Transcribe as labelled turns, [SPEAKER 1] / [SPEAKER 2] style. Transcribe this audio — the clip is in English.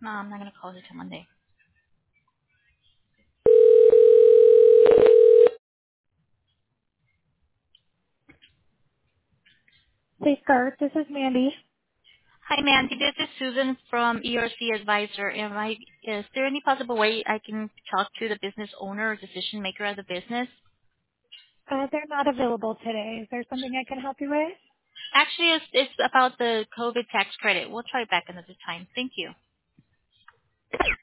[SPEAKER 1] No, I'm not gonna close it till Monday.
[SPEAKER 2] Safeguard, this is Mandy.
[SPEAKER 1] Hi, Mandy. This is Susan from ERC Advisor. Is there any possible way I can talk to the business owner or decision maker of the business?
[SPEAKER 2] They're not available today. Is there something I can help you with?
[SPEAKER 1] Actually, it's about the COVID tax credit. We'll try back another time. Thank you.